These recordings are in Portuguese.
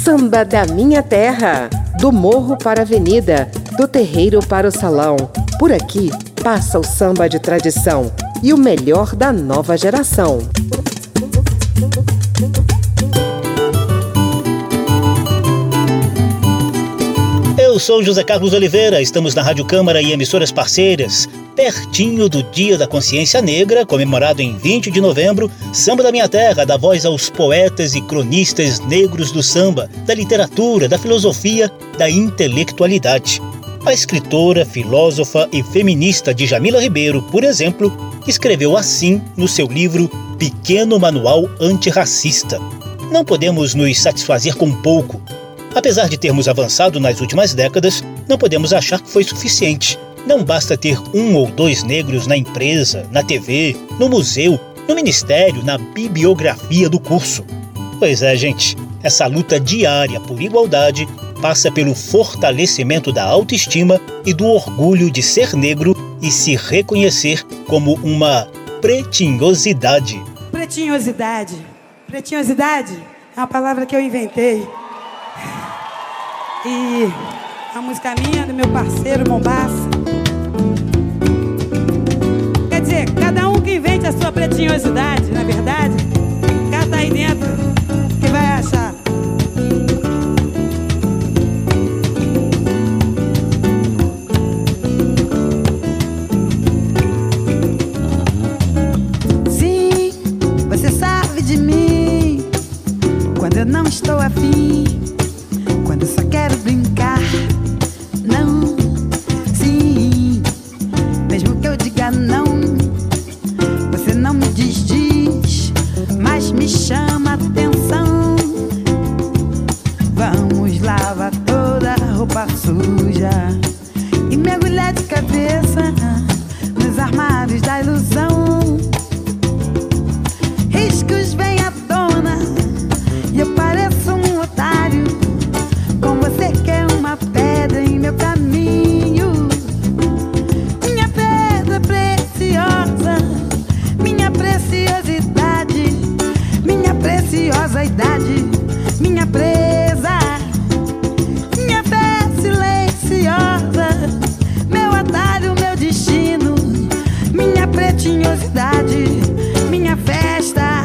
Samba da minha terra, do morro para a avenida, do terreiro para o salão. Por aqui passa o samba de tradição e o melhor da nova geração. Eu sou José Carlos Oliveira, estamos na Rádio Câmara e emissoras parceiras, pertinho do Dia da Consciência Negra, comemorado em 20 de novembro, Samba da Minha Terra dá voz aos poetas e cronistas negros do samba, da literatura, da filosofia, da intelectualidade. A escritora, filósofa e feminista Djamila Ribeiro, por exemplo, escreveu assim no seu livro Pequeno Manual Antirracista. Não podemos nos satisfazer com pouco. Apesar de termos avançado nas últimas décadas, não podemos achar que foi suficiente. Não basta ter 1 ou 2 negros na empresa, na TV, no museu, no ministério, na bibliografia do curso. Pois é, gente, essa luta diária por igualdade passa pelo fortalecimento da autoestima e do orgulho de ser negro e se reconhecer como uma pretinhosidade. Pretinhosidade. Pretinhosidade é uma palavra que eu inventei. E a música minha, do meu parceiro Mombaça. Quer dizer, cada um que invente a sua pretinhosidade, na verdade, cata aí dentro que vai achar. Sim, você sabe de mim quando eu não estou afim. Quando eu só quero brincar, não, sim. Mesmo que eu diga não, você não me diz, mas me chama a atenção. Vamos lavar toda a roupa suja e mergulhar de cabeça nos armários da ilusão. Riscos vêm à tona e eu pareço um otário. Com você que é uma pedra em meu caminho. Minha pedra preciosa, minha preciosidade, minha preciosa idade, minha presa, minha fé silenciosa, meu atalho, meu destino, minha pretinhosidade, minha festa.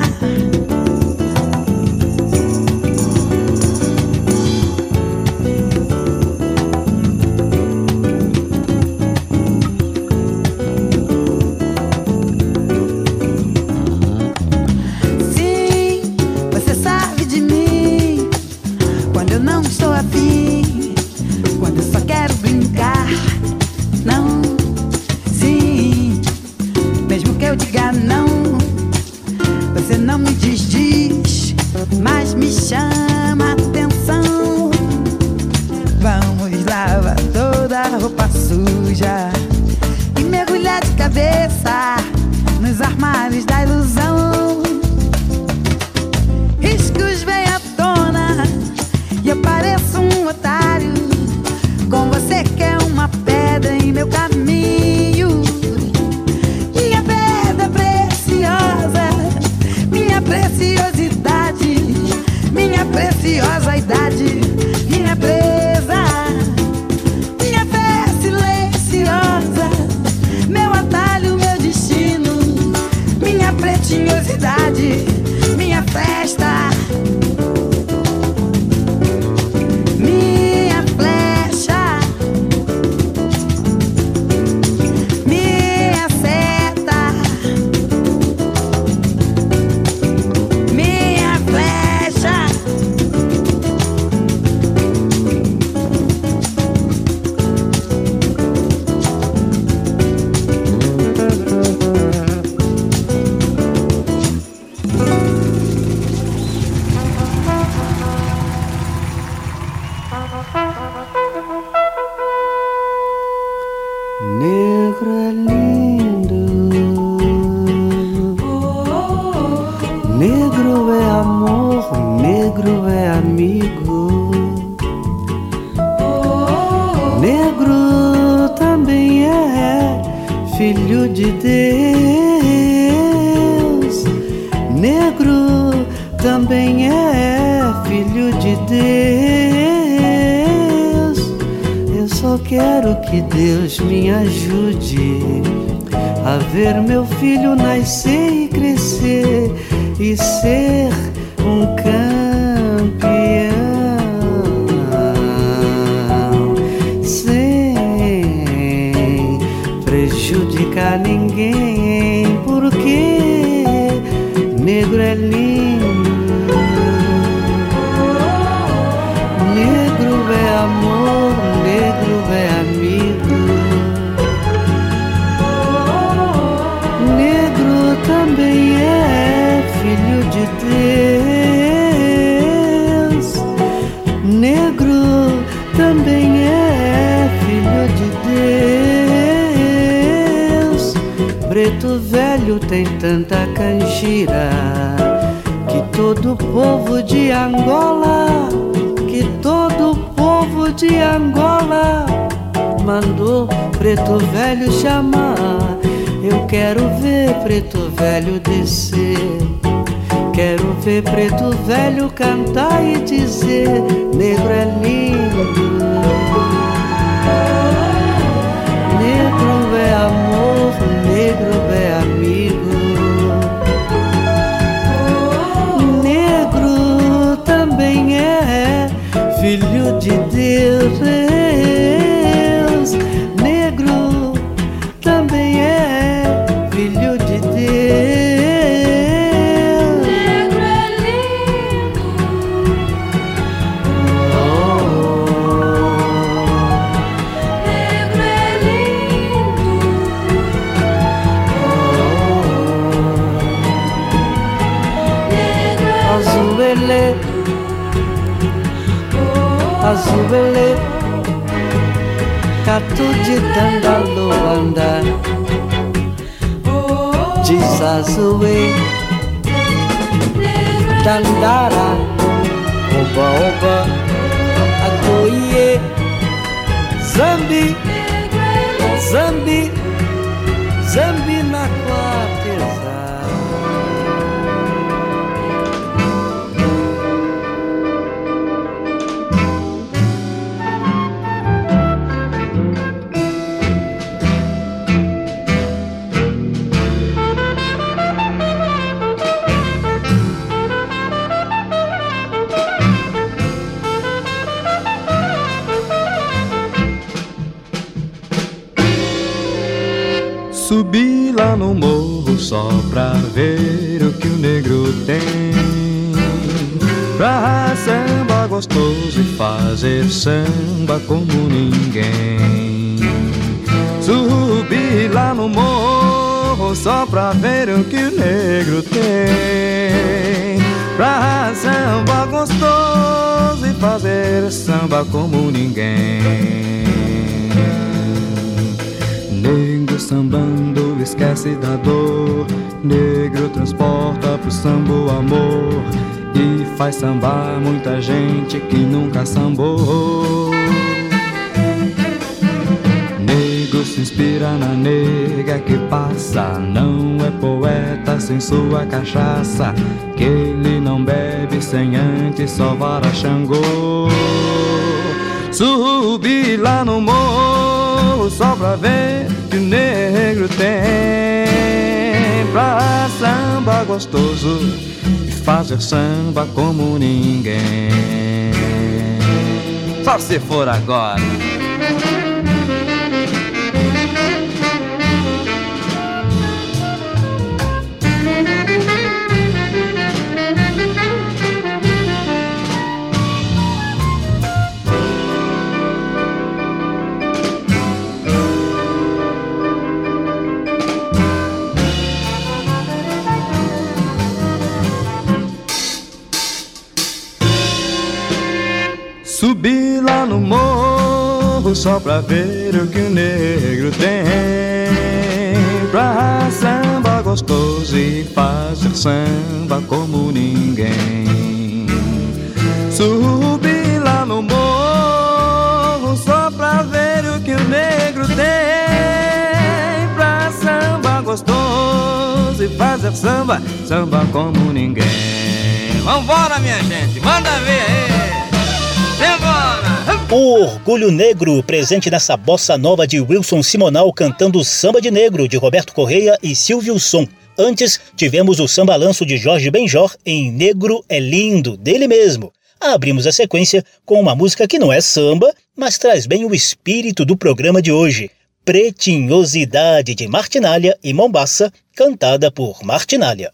Quando eu só quero brincar, não, sim. Mesmo que eu diga não, você não me diz, mas me chama a atenção. Vamos lavar toda a roupa suja e mergulhar de cabeça nos armários da ilusão. Riscos vêm à tona e eu pareço um otário. Com você que é uma pedra em meu caminho. Minha pedra preciosa, minha preciosidade, minha preciosa idade, minha presa, minha fé silenciosa, meu atalho, meu destino, minha pretinhosidade, minha festa. Negro é lindo, negro é amor, negro é amigo, negro também é filho de Deus, negro também é filho de Deus. Eu só quero que Deus me ajude a ver meu filho nascer e crescer e ser um campeão, sem prejudicar ninguém, porque negro é lindo, negro é amor, negro é amigo, negro também é filho de Deus, negro também é filho de Deus. Preto velho tem tanta canjira que todo povo de Angola, que todo povo de Angola mandou preto velho chamar. Eu quero ver preto velho descer, quero ver preto velho cantar e dizer: negro é lindo, negro é amor, negro é amigo, negro também é filho de Deus, negro também é filho de Deus. Negro é lindo, negro é lindo, negro é Azul ele, azul ele, catu de Tandaloanda, diz Azuê, Dandara, oba oba, Agoie, Zambi, Zambi, Zambi na quarteza. Subi lá no morro só pra ver o que o negro tem, pra samba gostoso e fazer samba como ninguém. Subi lá no morro só pra ver o que o negro tem, pra samba gostoso e fazer samba como ninguém. Negro sambando esquece da dor, negro transporta pro samba o amor e faz sambar muita gente que nunca sambou. Negro se inspira na nega que passa, não é poeta sem sua cachaça, que ele não bebe sem antes sovar a Xangô. Subi lá no morro só pra ver que o negro tem, pra samba gostoso e fazer samba como ninguém. Só se for agora. Subi lá no morro só pra ver o que o negro tem, pra samba gostoso e fazer samba como ninguém. Subi lá no morro só pra ver o que o negro tem, pra samba gostoso e fazer samba, samba como ninguém. Vambora, minha gente, manda ver aí. Vambora. O Orgulho Negro, presente nessa bossa nova de Wilson Simonal cantando Samba de Negro, de Roberto Correia e Silvio Som. Antes, tivemos o samba-lanço de Jorge Benjor em Negro é Lindo, dele mesmo. Abrimos a sequência com uma música que não é samba, mas traz bem o espírito do programa de hoje. Pretinhosidade, de Martinália e Mombaça, cantada por Martinália.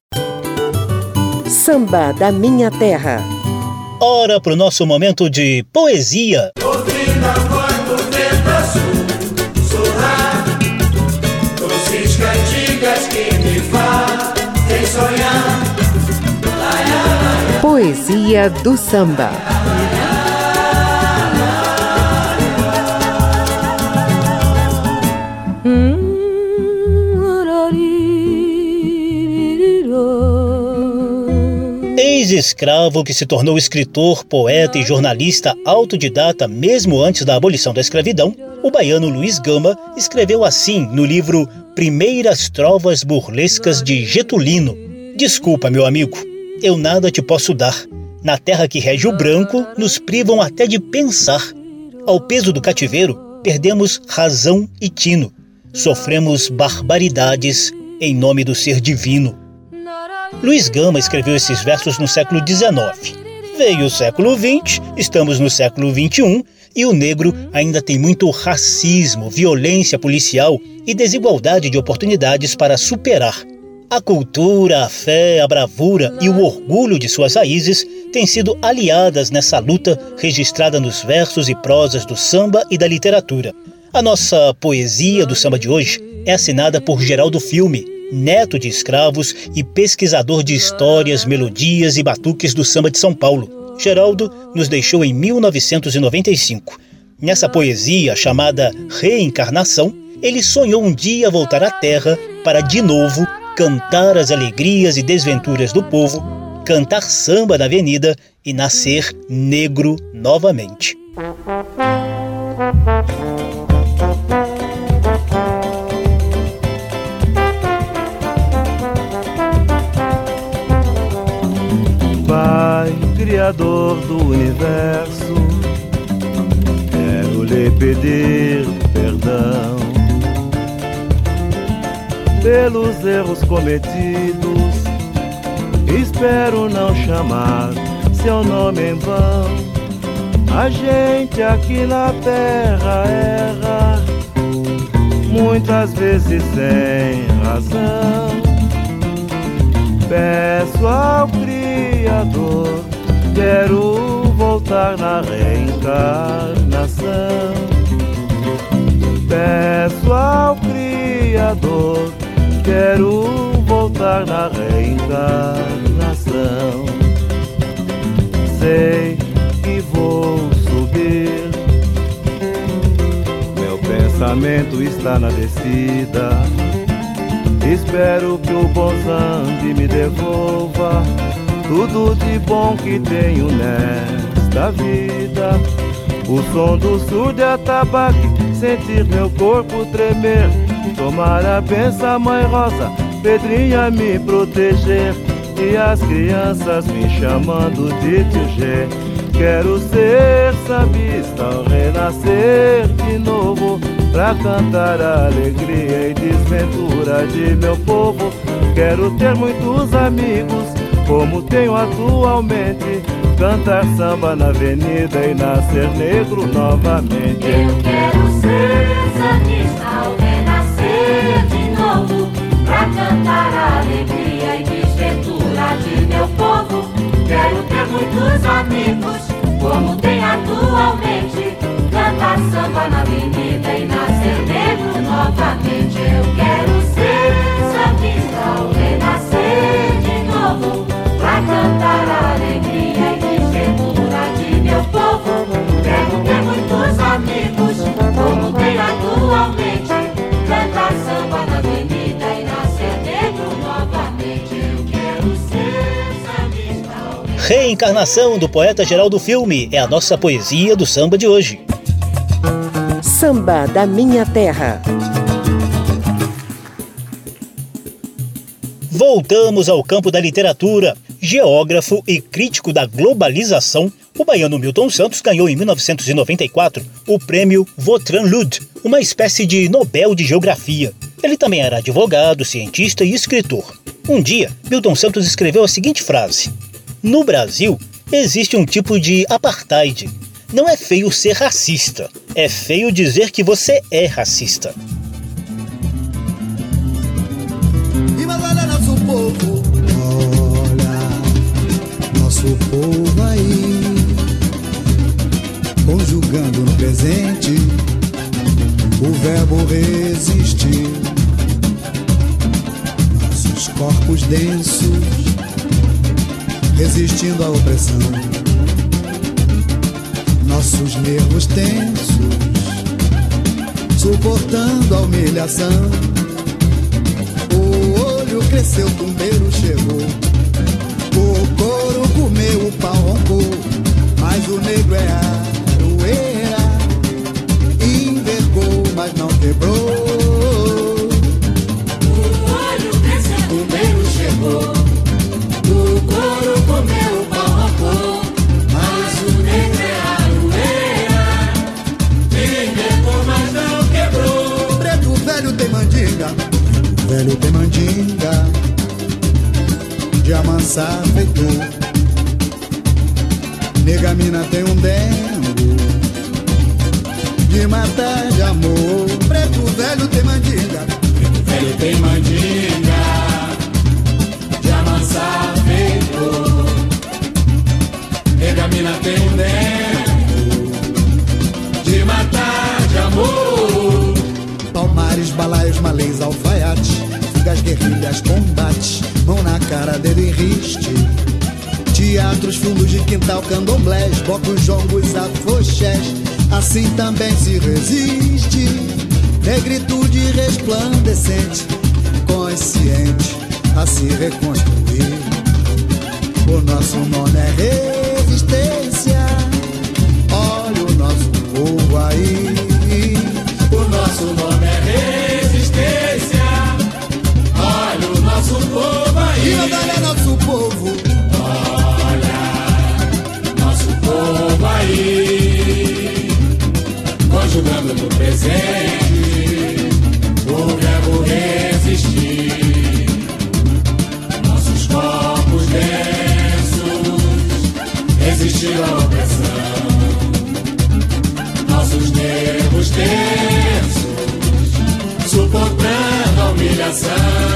Samba da Minha Terra. Hora para o nosso momento de poesia. Ouvindo a voz do vento sussurrar, doces cantigas que me fazem sonhar. Poesia do samba. Ex-escravo que se tornou escritor, poeta e jornalista autodidata mesmo antes da abolição da escravidão, o baiano Luiz Gama escreveu assim no livro Primeiras Trovas Burlescas de Getulino. Desculpa, meu amigo, eu nada te posso dar. Na terra que rege o branco, nos privam até de pensar. Ao peso do cativeiro, perdemos razão e tino. Sofremos barbaridades em nome do ser divino. Luiz Gama escreveu esses versos no século XIX. Veio o século XX, estamos no século XXI, e o negro ainda tem muito racismo, violência policial e desigualdade de oportunidades para superar. A cultura, a fé, a bravura e o orgulho de suas raízes têm sido aliadas nessa luta registrada nos versos e prosas do samba e da literatura. A nossa poesia do samba de hoje é assinada por Geraldo Filme, neto de escravos e pesquisador de histórias, melodias e batuques do samba de São Paulo. Geraldo nos deixou em 1995. Nessa poesia, chamada Reencarnação, ele sonhou um dia voltar à Terra para, de novo, cantar as alegrias e desventuras do povo, cantar samba na avenida e nascer negro novamente. Pai, Criador do Universo, quero lhe pedir perdão pelos erros cometidos. Espero não chamar seu nome em vão. A gente aqui na terra erra, muitas vezes sem razão. Peço ao Criador, quero voltar na reencarnação. Peço ao Criador, quero voltar na reencarnação. Sei que vou subir, meu pensamento está na descida. Espero que o bom Zambi me devolva tudo de bom que tenho nesta vida. O som do surdo e atabaque, sentir meu corpo tremer, tomar a benção, Mãe Rosa, Pedrinha me proteger, e as crianças me chamando de tio G. Quero ser sambista ao renascer de novo, pra cantar a alegria e desventura de meu povo. Quero ter muitos amigos, como tenho atualmente, cantar samba na avenida e nascer negro novamente. Eu quero ser sambista ao renascer de novo, pra cantar a alegria e desventura de meu povo. Quero ter muitos amigos, como tenho atualmente, cantar samba na avenida e nascer negro novamente. Eu quero ser sambista ao renascer de novo, pra cantar a alegria e desventura de meu povo. Quero ter muitos amigos, como tenho atualmente, cantar samba na avenida e nascer negro novamente. Eu quero ser sambista ao Reencarnação, do poeta Geraldo Filme, é a nossa poesia do samba de hoje. Samba da Minha Terra. Voltamos ao campo da literatura. Geógrafo e crítico da globalização, o baiano Milton Santos ganhou em 1994 o prêmio Vautrin Lud, uma espécie de Nobel de Geografia. Ele também era advogado, cientista e escritor. Um dia, Milton Santos escreveu a seguinte frase: "No Brasil, existe um tipo de apartheid. Não é feio ser racista, é feio dizer que você é racista." Mas olha nosso povo, olha nosso povo aí, conjugando no presente o verbo resistir. Nossos corpos densos resistindo à opressão, nossos nervos tensos suportando a humilhação. O olho cresceu, o tumbeiro chegou, o couro comeu, o pau roncou, mas o negro é aroeira, envergou, mas não quebrou. O olho cresceu, o tumbeiro chegou, o couro comeu, o pau roncou, mas o negro é aroeira, envergou, mas não quebrou. Preto velho tem mandinga, velho tem mandinga de amansar feitor. Nega mina tem um dengo de matar de amor. Preto velho tem mandinga, preto velho tem mandinga de amansar feitor. Nega mina tem um dengo de matar de amor. Palmares, balaios, malês, alfaiates, fugas, guerrilhas, combates, mão na cara, dedo em riste, teatros, fundos de quintal, candomblés, bocos, jongos, afoxés, assim também se resiste. Negritude resplandecente, consciente a se reconstruir. O nosso nome é resistência, olha o nosso povo aí. O nosso nome é resistência, olha o nosso povo aí. E olha nosso povo, olha nosso povo aí, conjugando no presente o verbo resistir. Nossos corpos densos resistiram à opressão, nossos nervos tensos suportando a humilhação.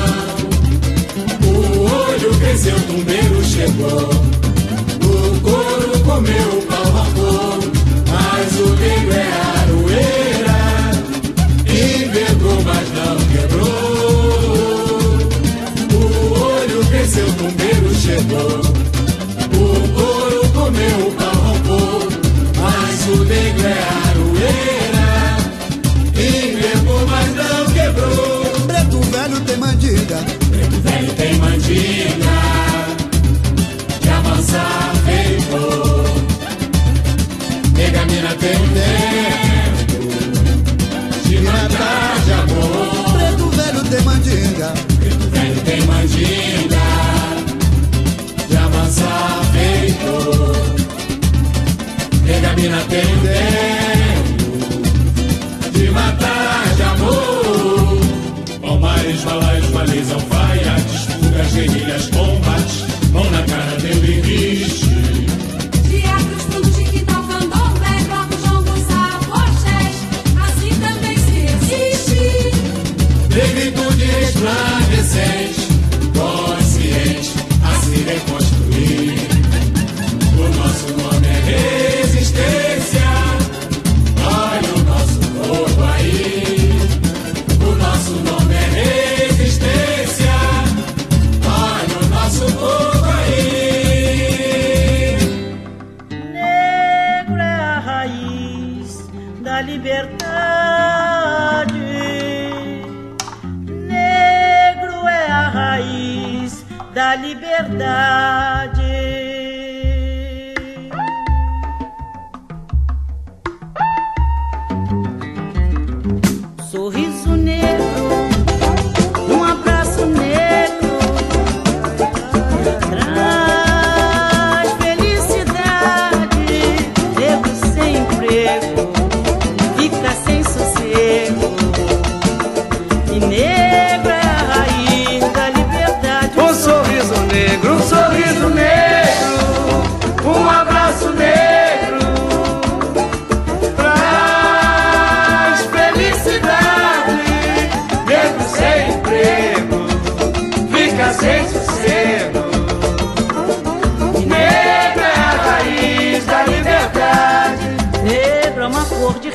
O olho cresceu, o tumbeiro chegou, o couro comeu, o pau roncou, mas o negro é aroeira, envergou, mas não quebrou. O olho cresceu, o tumbeiro chegou, o couro comeu, o pau roncou, mas o negro é aroeira, envergou, mas não quebrou. Preto velho tem mandinga, preto velho tem mandinga de amansar feitor. Nega mina tem um tempo de matar de amor. Preto velho tem mandinga, preto velho tem mandinga de amansar feitor. Nega mina tem um tempo de matar de amor. Palmares, balaios, balês, alfaiates, fugas, guerrilhas, combates, mão na cara, dedo em riste, teatros, fundos de quintal, candomblé, blocos, jongos, afoxés, assim também se resiste. negritude resplandecente, consciente a se reconstruir. O nosso nome é resistência, olha o nosso povo aí. O nosso nome é resistência, olha o nosso povo aí. Negro é a raiz da liberdade, negro é a raiz da liberdade. Sorriso negro, um abraço negro,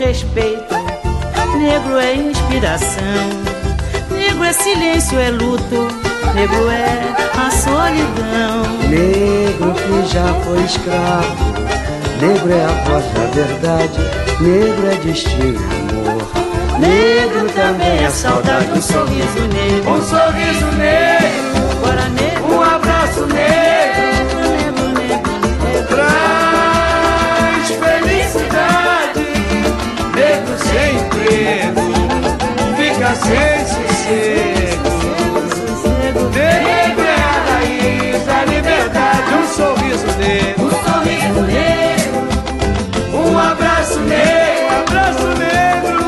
respeito. Negro é inspiração. Negro é silêncio, é luto. Negro é a solidão. Negro que já foi escravo. Negro é a voz da verdade. Negro é destino, amor. Negro também é saudade. Um sorriso negro. Um sorriso negro. Agora negro. Um abraço negro. Negro, negro, negro. Traz felicidade. Negro sem emprego. Fica sem sossego. Negro é a raiz da liberdade. Um sorriso negro. Um sorriso negro. Um abraço negro. Um abraço negro.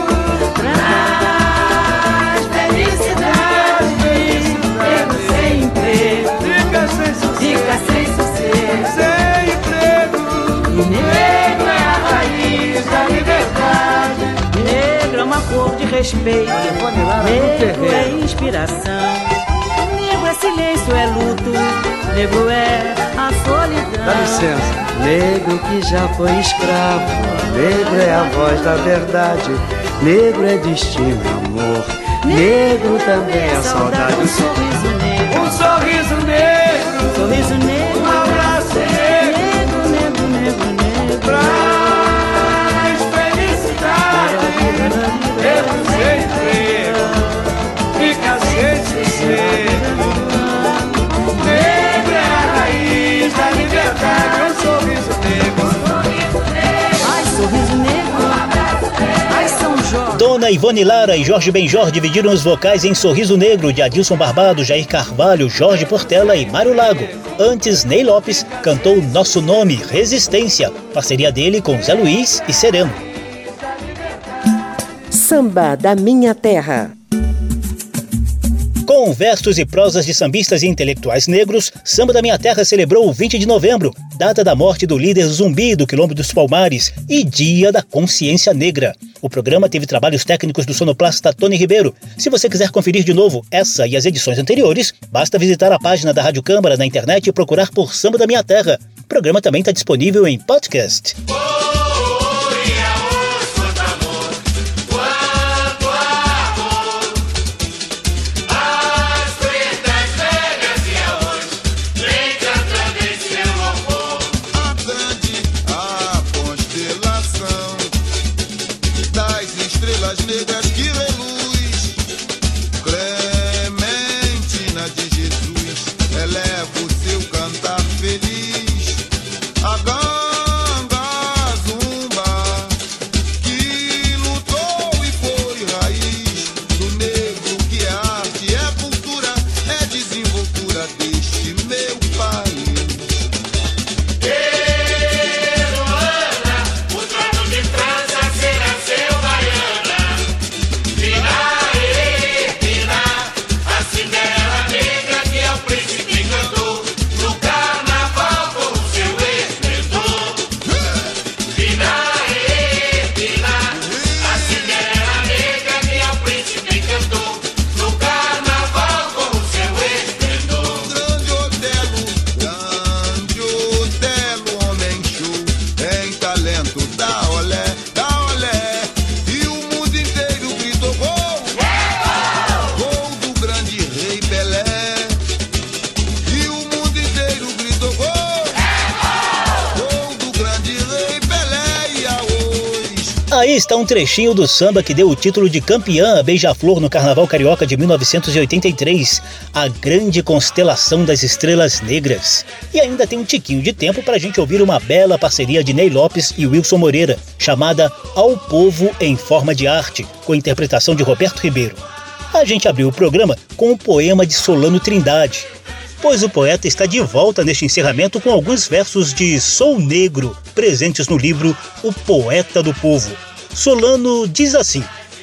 Traz felicidade. Negro sem emprego. Fica sem sossego. Sem emprego. E negro é a raiz da liberdade. Negro é uma cor de respeito. Negro é inspiração. Negro é silêncio, é luto. Negro é a solidão. Dá licença. Negro que já foi escravo. Negro é a voz da verdade. Negro é destino, amor. Negro também é saudade. Um sorriso negro. Um sorriso negro. Sorriso negro. Um abraço negro. Negro, negro, negro. Traz felicidade. Negro sem emprego. Fica sem sossego. Negro é a raiz da liberdade. Um sorriso negro. Ai, sorriso negro. Ai, São Jorge. Dona Ivone Lara e Jorge Benjor dividiram os vocais em Sorriso Negro, de Adilson Barbado, Jair Carvalho, Jorge Portela e Mário Lago. Antes, Ney Lopes cantou Nosso Nome, Resistência, parceria dele com Zé Luiz e Sereno. Samba da Minha Terra. Com versos e prosas de sambistas e intelectuais negros, Samba da Minha Terra celebrou o 20 de novembro, data da morte do líder Zumbi do Quilombo dos Palmares e Dia da Consciência Negra. O programa teve trabalhos técnicos do sonoplasta Tony Ribeiro. Se você quiser conferir de novo essa e as edições anteriores, basta visitar a página da Rádio Câmara na internet e procurar por Samba da Minha Terra. O programa também está disponível em podcast. Aí está um trechinho do samba que deu o título de campeã a Beija-Flor no Carnaval Carioca de 1983, a grande constelação das estrelas negras. E ainda tem um tiquinho de tempo para a gente ouvir uma bela parceria de Ney Lopes e Wilson Moreira, chamada Ao Povo em Forma de Arte, com interpretação de Roberto Ribeiro. A gente abriu o programa com um poema de Solano Trindade, pois o poeta está de volta neste encerramento com alguns versos de Sou Negro, presentes no livro O Poeta do Povo. Solano diz assim: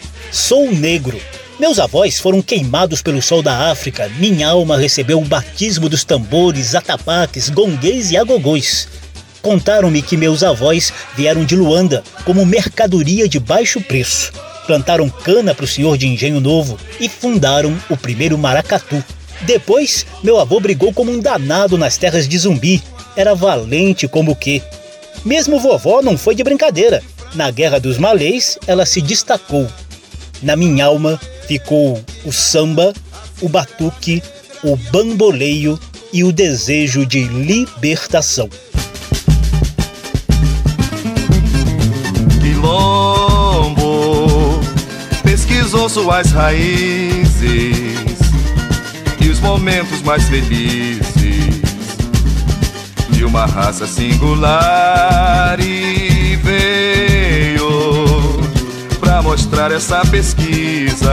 Sou negro. Meus avós foram queimados pelo sol da África. Minha alma recebeu o batismo dos tambores, atabaques, gonguês e agogôs. Contaram-me que meus avós vieram de Luanda como mercadoria de baixo preço. Plantaram cana para o senhor de Engenho Novo e fundaram o primeiro maracatu. Depois, meu avô brigou como um danado nas terras de Zumbi. Era valente como o quê? Mesmo vovó não foi de brincadeira. Na Guerra dos Malês, ela se destacou. Na minha alma ficou o samba, o batuque, o bamboleio e o desejo de libertação. Quilombo pesquisou suas raízes e os momentos mais felizes de uma raça singular, e veio pra mostrar essa pesquisa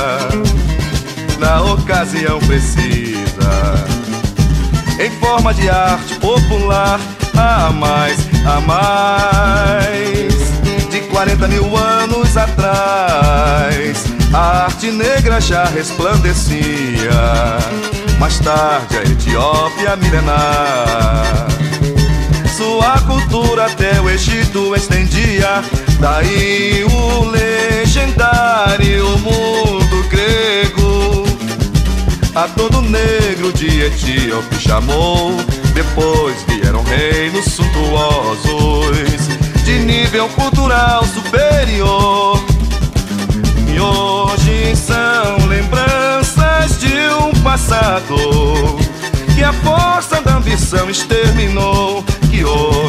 na ocasião precisa, em forma de arte popular, a mais de 40 mil anos atrás. A arte negra já resplandecia, mais tarde a Etiópia milenar. Sua cultura até o Egito estendia, daí o legendário mundo grego a todo negro de Etíope chamou. Depois vieram reinos suntuosos de nível cultural superior, e hoje são lembranças de um passado que a força da ambição exterminou. Que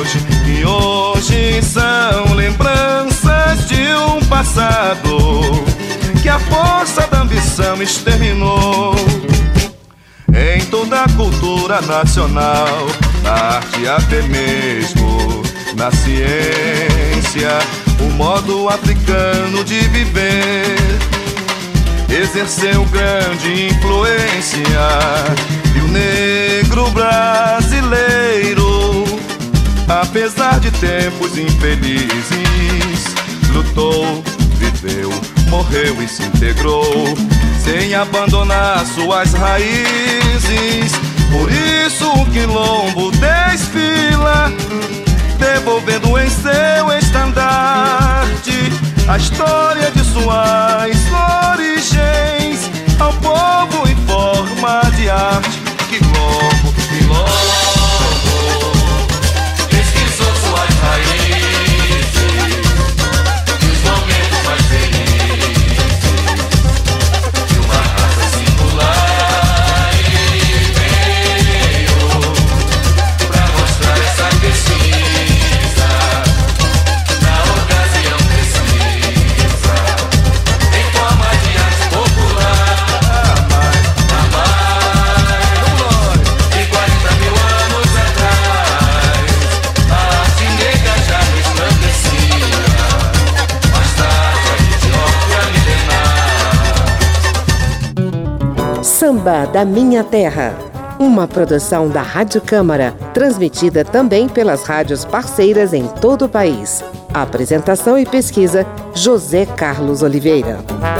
hoje são lembranças de um passado que a força da ambição exterminou. Em toda a cultura nacional, na arte até mesmo na ciência, o modo africano de viver exerceu grande influência. E o negro brasileiro, apesar de tempos infelizes, lutou, viveu, morreu e se integrou, sem abandonar suas raízes. Por isso o quilombo desfila, devolvendo em seu estandarte a história de suas origens ao povo em forma de arte. Quilombo, quilombo pesquisou suas raízes e os momentos mais felizes de uma raça singular, e veio pra mostrar essa pesquisa na ocasião precisa, em forma de arte popular, a mais de 40 mil anos atrás. A arte negra já resplandecia, mais tarde a Etiópia milenar. Samba da Minha Terra, uma produção da Rádio Câmara, transmitida também pelas rádios parceiras em todo o país. Apresentação e pesquisa, José Carlos Oliveira.